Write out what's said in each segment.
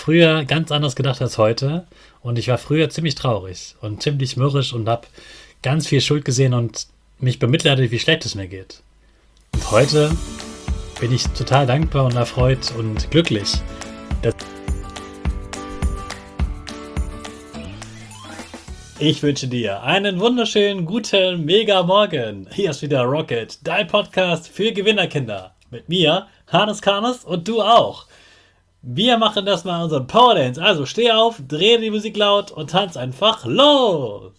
Früher ganz anders gedacht als heute und ich war früher ziemlich traurig und ziemlich mürrisch und habe ganz viel Schuld gesehen und mich bemitleidet, wie schlecht es mir geht. Und heute bin ich total dankbar und erfreut und glücklich. Ich wünsche dir einen wunderschönen, guten, mega Morgen. Hier ist wieder Rocket, dein Podcast für Gewinnerkinder. Mit mir, Hannes Karnes und du auch. Wir machen das mal unseren Power Dance. Also steh auf, dreh die Musik laut und tanz einfach los.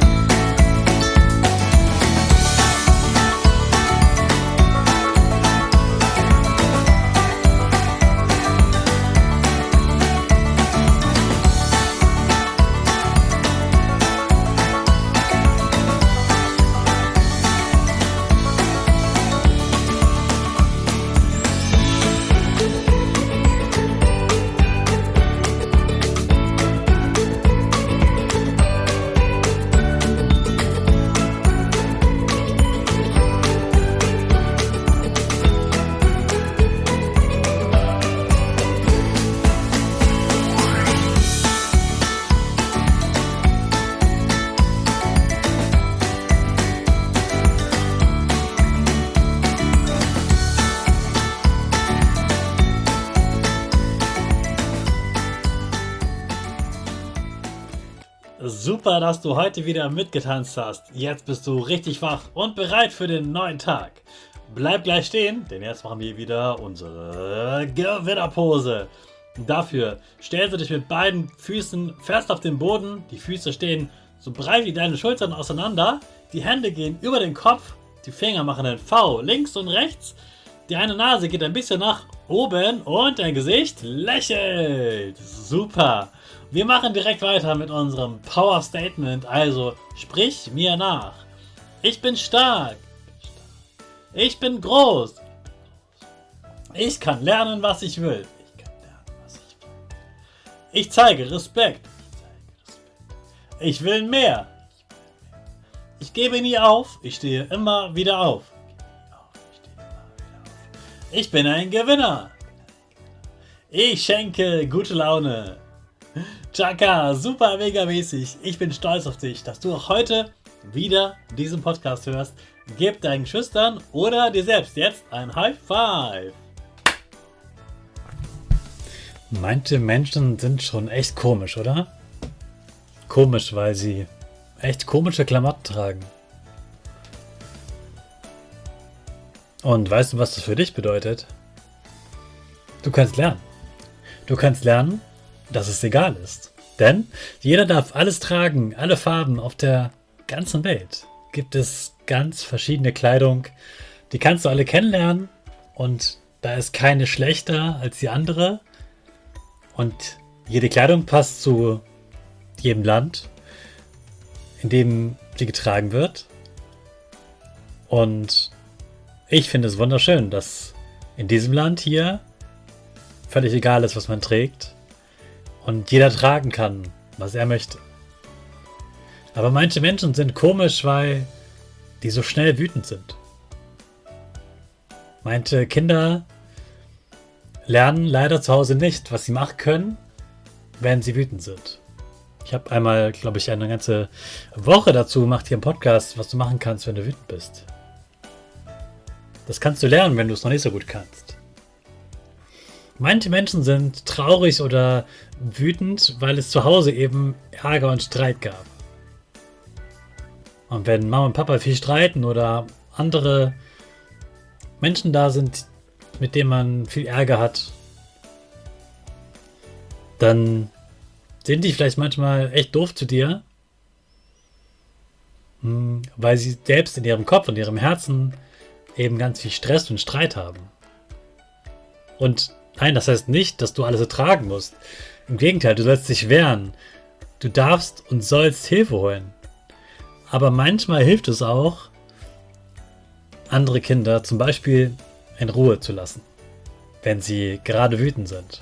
Super, dass du heute wieder mitgetanzt hast. Jetzt bist du richtig wach und bereit für den neuen Tag. Bleib gleich stehen, denn jetzt machen wir wieder unsere Gewinnerpose. Dafür stellst du dich mit beiden Füßen fest auf den Boden. Die Füße stehen so breit wie deine Schultern auseinander. Die Hände gehen über den Kopf. Die Finger machen ein V links und rechts. Die eine Nase geht ein bisschen nach oben und dein Gesicht lächelt. Super. Wir machen direkt weiter mit unserem Power Statement. Also sprich mir nach. Ich bin stark. Ich bin groß. Ich kann lernen, was ich will. Ich zeige Respekt. Ich will mehr. Ich gebe nie auf. Ich stehe immer wieder auf. Ich bin ein Gewinner. Ich schenke gute Laune. Chaka, super mega mäßig. Ich bin stolz auf dich, dass du auch heute wieder diesen Podcast hörst. Gib deinen Schüchtern oder dir selbst jetzt ein High Five. Manche Menschen sind schon echt komisch, oder? Komisch, weil sie echt komische Klamotten tragen. Und weißt du, was das für dich bedeutet? Du kannst lernen. Du kannst lernen, dass es egal ist. Denn jeder darf alles tragen, alle Farben auf der ganzen Welt. Gibt es ganz verschiedene Kleidung, die kannst du alle kennenlernen und da ist keine schlechter als die andere. Und jede Kleidung passt zu jedem Land, in dem sie getragen wird. Und ich finde es wunderschön, dass in diesem Land hier völlig egal ist, was man trägt und jeder tragen kann, was er möchte. Aber manche Menschen sind komisch, weil die so schnell wütend sind. Manche Kinder lernen leider zu Hause nicht, was sie machen können, wenn sie wütend sind. Ich habe einmal, glaube ich, eine ganze Woche dazu gemacht hier im Podcast, was du machen kannst, wenn du wütend bist. Das kannst du lernen, wenn du es noch nicht so gut kannst. Manche Menschen sind traurig oder wütend, weil es zu Hause eben Ärger und Streit gab. Und wenn Mama und Papa viel streiten oder andere Menschen da sind, mit denen man viel Ärger hat, dann sind die vielleicht manchmal echt doof zu dir, weil sie selbst in ihrem Kopf und ihrem Herzen eben ganz viel Stress und Streit haben. Und nein, das heißt nicht, dass du alles ertragen musst. Im Gegenteil, du sollst dich wehren. Du darfst und sollst Hilfe holen. Aber manchmal hilft es auch, andere Kinder zum Beispiel in Ruhe zu lassen, wenn sie gerade wütend sind.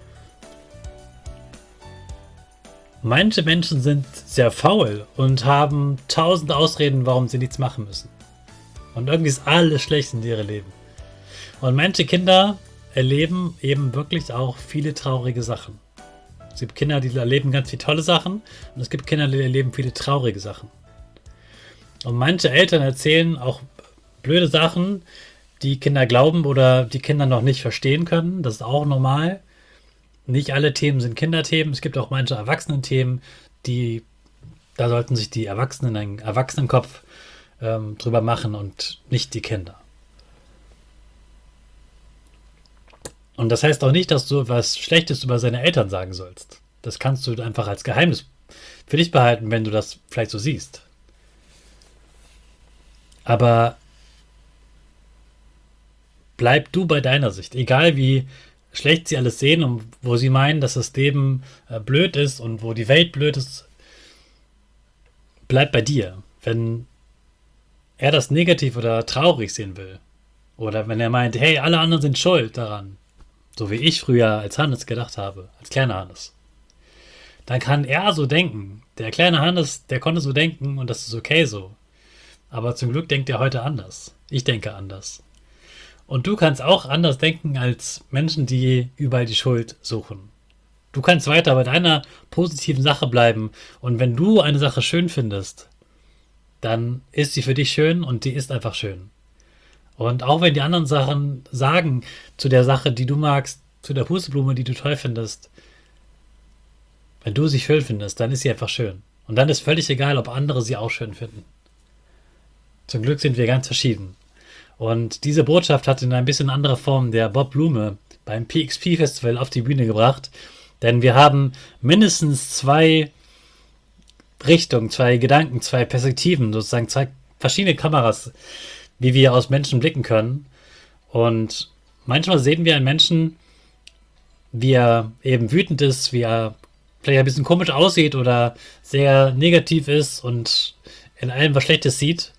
Manche Menschen sind sehr faul und haben 1000 Ausreden, warum sie nichts machen müssen. Und irgendwie ist alles schlecht in ihrem Leben. Und manche Kinder erleben eben wirklich auch viele traurige Sachen. Es gibt Kinder, die erleben ganz viele tolle Sachen und es gibt Kinder, die erleben viele traurige Sachen. Und manche Eltern erzählen auch blöde Sachen, die Kinder glauben oder die Kinder noch nicht verstehen können. Das ist auch normal. Nicht alle Themen sind Kinderthemen. Es gibt auch manche Erwachsenenthemen, da sollten sich die Erwachsenen einen Erwachsenenkopf drüber machen und nicht die Kinder. Und das heißt auch nicht, dass du was Schlechtes über seine Eltern sagen sollst. Das kannst du einfach als Geheimnis für dich behalten, wenn du das vielleicht so siehst. Aber bleib du bei deiner Sicht. Egal wie schlecht sie alles sehen und wo sie meinen, dass das Leben blöd ist und wo die Welt blöd ist, bleib bei dir. Wenn er das negativ oder traurig sehen will oder wenn er meint, hey, alle anderen sind schuld daran, so wie ich früher als Hannes gedacht habe, als kleiner Hannes, dann kann er so denken. Der kleine Hannes, der konnte so denken und das ist okay so. Aber zum Glück denkt er heute anders. Ich denke anders. Und du kannst auch anders denken als Menschen, die überall die Schuld suchen. Du kannst weiter bei deiner positiven Sache bleiben und wenn du eine Sache schön findest, dann ist sie für dich schön und die ist einfach schön. Und auch wenn die anderen Sachen sagen zu der Sache, die du magst, zu der Pusteblume, die du toll findest, wenn du sie schön findest, dann ist sie einfach schön. Und dann ist völlig egal, ob andere sie auch schön finden. Zum Glück sind wir ganz verschieden. Und diese Botschaft hat in ein bisschen anderer Form der Bob Blume beim PXP Festival auf die Bühne gebracht. Denn wir haben mindestens zwei Richtungen, zwei Gedanken, zwei Perspektiven, sozusagen zwei verschiedene Kameras, wie wir aus Menschen blicken können. Und manchmal sehen wir einen Menschen, wie er eben wütend ist, wie er vielleicht ein bisschen komisch aussieht oder sehr negativ ist und in allem was Schlechtes sieht.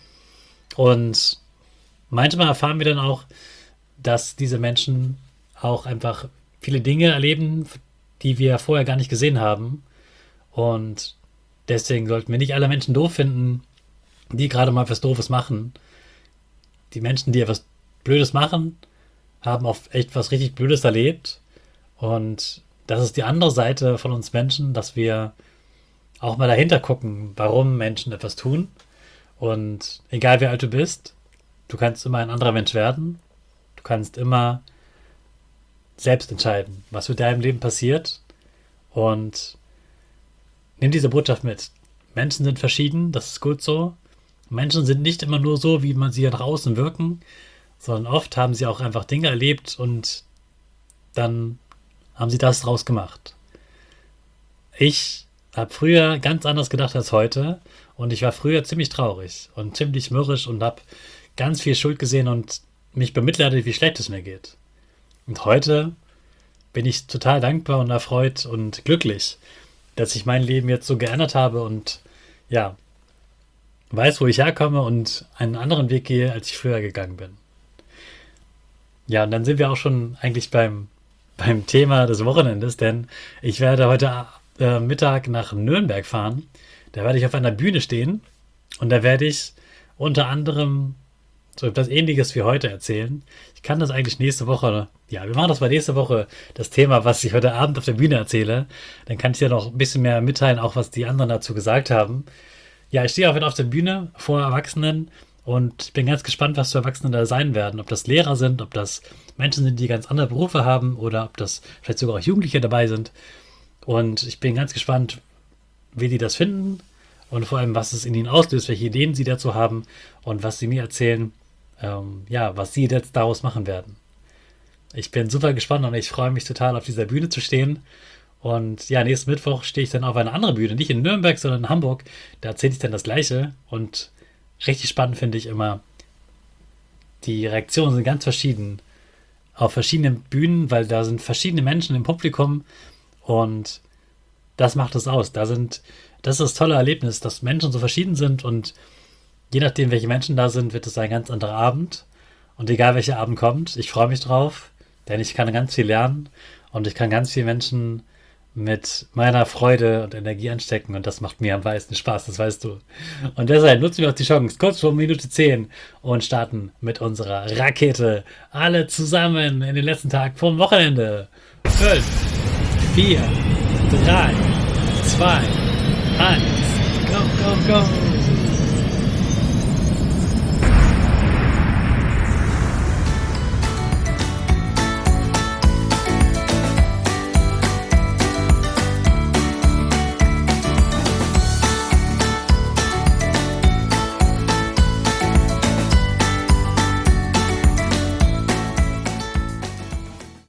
Und manchmal erfahren wir dann auch, dass diese Menschen auch einfach viele Dinge erleben, die wir vorher gar nicht gesehen haben. Und deswegen sollten wir nicht alle Menschen doof finden, die gerade mal was Doofes machen. Die Menschen, die etwas Blödes machen, haben oft echt was richtig Blödes erlebt. Und das ist die andere Seite von uns Menschen, dass wir auch mal dahinter gucken, warum Menschen etwas tun. Und egal wie alt du bist, du kannst immer ein anderer Mensch werden. Du kannst immer selbst entscheiden, was mit deinem Leben passiert. Und nimm diese Botschaft mit. Menschen sind verschieden, das ist gut so. Menschen sind nicht immer nur so, wie man sie nach außen wirken, sondern oft haben sie auch einfach Dinge erlebt und dann haben sie das draus gemacht. Ich habe früher ganz anders gedacht als heute und ich war früher ziemlich traurig und ziemlich mürrisch und habe ganz viel Schuld gesehen und mich bemitleidet, wie schlecht es mir geht. Und heute bin ich total dankbar und erfreut und glücklich, dass ich mein Leben jetzt so geändert habe und ja, weiß, wo ich herkomme und einen anderen Weg gehe, als ich früher gegangen bin. Ja, und dann sind wir auch schon eigentlich beim Thema des Wochenendes, denn ich werde heute Mittag nach Nürnberg fahren. Da werde ich auf einer Bühne stehen und da werde ich unter anderem so etwas Ähnliches wie heute erzählen. Ich kann das eigentlich nächste Woche, ja, wir machen das mal nächste Woche, das Thema, was ich heute Abend auf der Bühne erzähle. Dann kann ich ja noch ein bisschen mehr mitteilen, auch was die anderen dazu gesagt haben. Ja, ich stehe auch wieder auf der Bühne vor Erwachsenen und ich bin ganz gespannt, was für Erwachsene da sein werden. Ob das Lehrer sind, ob das Menschen sind, die ganz andere Berufe haben oder ob das vielleicht sogar auch Jugendliche dabei sind. Und ich bin ganz gespannt, wie die das finden und vor allem, was es in ihnen auslöst, welche Ideen sie dazu haben und was sie mir erzählen, ja, was sie jetzt daraus machen werden. Ich bin super gespannt und ich freue mich total, auf dieser Bühne zu stehen. Und ja, nächsten Mittwoch stehe ich dann auf einer anderen Bühne, nicht in Nürnberg, sondern in Hamburg. Da erzähle ich dann das Gleiche und richtig spannend finde ich immer, die Reaktionen sind ganz verschieden auf verschiedenen Bühnen, weil da sind verschiedene Menschen im Publikum und das macht es aus. Das ist das tolle Erlebnis, dass Menschen so verschieden sind und je nachdem, welche Menschen da sind, wird es ein ganz anderer Abend. Und egal, welcher Abend kommt, ich freue mich drauf, denn ich kann ganz viel lernen und ich kann ganz viele Menschen mit meiner Freude und Energie anstecken und das macht mir am meisten Spaß, das weißt du. Und deshalb nutzen wir auch die Chance, kurz vor Minute 10 und starten mit unserer Rakete. Alle zusammen in den letzten Tag vom Wochenende. 5, 4, 3, 2, 1. Go, go, go!